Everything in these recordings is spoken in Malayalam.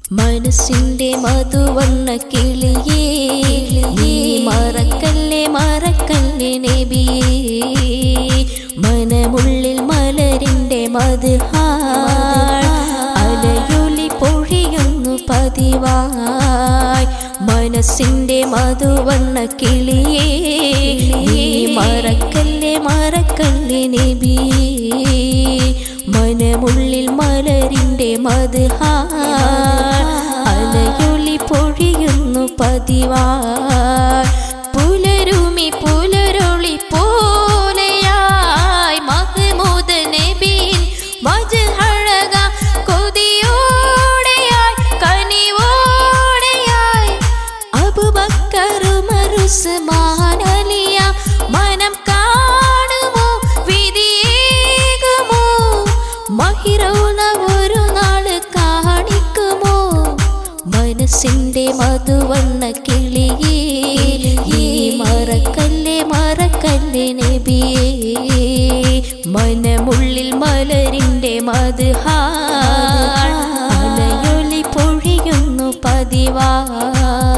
മനസ്സിന്റെ മധുവർണ്ണ കിളിയേ നീ മറക്കല്ലേ മറക്കല്ലേ നബിയേ മനമുള്ളിൽ മലരിന്റെ മദ്ഹാൾ അലയൊലി പൊഴിയുന്നു പതിവായി മനസ്സിന്റെ മധുവർണ്ണ കിളിയേ നീ മറക്കല്ലേ മറക്കല്ലേ നബിയേ മനമുള്ളിൽ മലരിന്റെ മദ്ഹാൾ അലയൊലി പൊഴിയുന്നു പതിവായി പുലരുമി പുലരൊളി പോലെയായി മഹ്മൂദ് നബിയിൻ വജ്ഹഴക കൊതിയോടെയായി കനിവോടെയായി അബൂബക്കർ ഉമർ ഉസ്മാൻ അലിയ മനം കാണുമോ വിധിയേകുമോ മഹിറൗന ഒരു നാള് കാണിക്കുമോ മനസ്സിന്റെ മധുവർണ്ണ കിളിയേ നീ മറക്കല്ലേ മറക്കല്ലേ നബിയേ മനമുള്ളിൽ മലരിന്റെ മദ്ഹാൾ അലയൊലി പൊഴിയുന്നു പതിവായി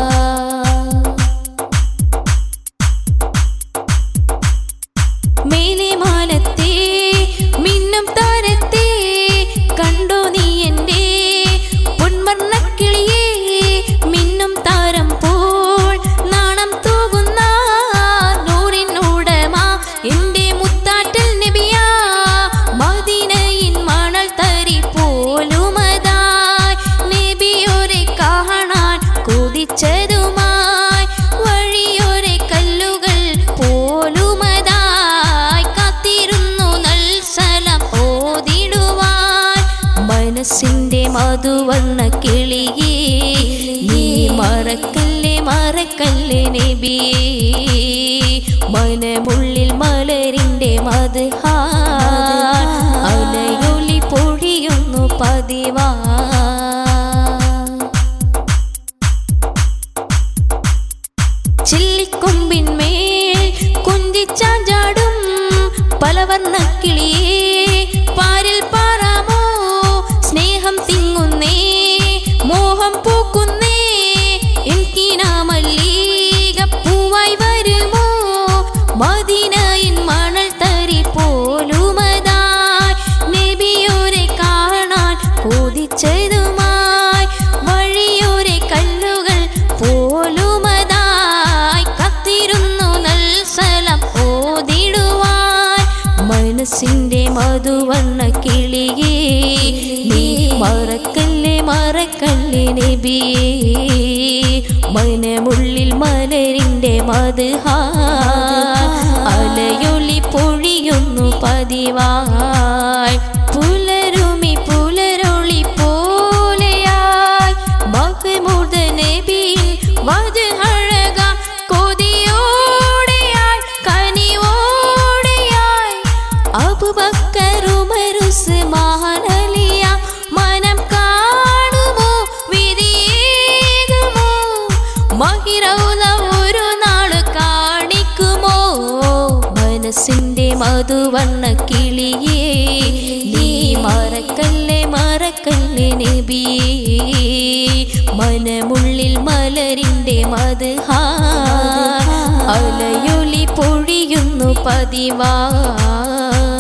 മേലിമാനത്തെ മിന്നും താരത്തെ കണ്ടോ നീ എൻ്റെ പൊന്വർണ്ണക്കിളിയേ മിന്നും താരം പോൽ നാണം തൂകുന്ന നൂറിനുടമ എൻ്റെ മുത്താറ്റൽ നബിയാ മദീനയിൻ മണൽ തരി പോലുമതായി നബിയോരെ കാണാൻ കൊതിച്ചതുമായി വഴിയോരെ കല്ലുകൾ പോലുമതായി കാത്തിരുന്നു നൽസലം ഓതിടുവാൻ മനസ്സിന്റെ മധുവർണ്ണ കിളിയേ നീ മറക്കല്ലേ മറക്കല്ലേ നബിയേ മനമുള്ളിൽ മലരിന്റെ മദ്ഹാൾ അലയൊലി പൊഴിയുന്നു പതിവായി ചില്ലിക്കൊമ്പിന്മേൽ കുഞ്ചിച്ചാഞ്ചാടും പലവർണ്ണക്കിളിയേ പാരിൽ പാറാമോ സ്നേഹം തിങ്ങുന്നേ മോഹം പൂക്കുന്നേ എനിക്കിനാമല്ലീക പൂവായി വരുമോ മദീനയിൻ മണൽ തരി പോലുമതായി നബിയോരെ കാണാൻ കൊതിച്ചതുമായി വഴിയോരെ കല്ലുകൾ പോലുമതായി കത്തിരുന്നു നൽസലം ഓതിടുവാൻ മനസ്സിന്റെ മധുവർണ്ണ കിളിയേ നീ മറക്കല്ലേ മറക്കല്ലേ നബിയേ മനമുള്ളിൽ മലരിന്റെ മദ്ഹാൾ അലയൊലി പൊഴിയുന്നു പതിവായി പുലരുമി പുലരൊളി പോലെയായി മഹ്മൂദ് നബിയിൻ വജ്ഹഴക കൊതിയോടെയായി കനിവോടെയായി അബൂബക്കർ ഉമർ ഉസ്മാൻ അലിയ മനം കാണുമോ വിധിയേകുമോ മഹിറൗല ഒരു നാള് കാണിക്കുമോ മനസ്സിന്റെ മധുവർണ്ണ കിളിയേ നീ മറക്കല്ലേ മറക്കല്ലേ നബിയേ മനമുള്ളിൽ മലരിന്റെ മദ്ഹാൾ അലയൊലി പൊഴിയുന്നു പതിവായി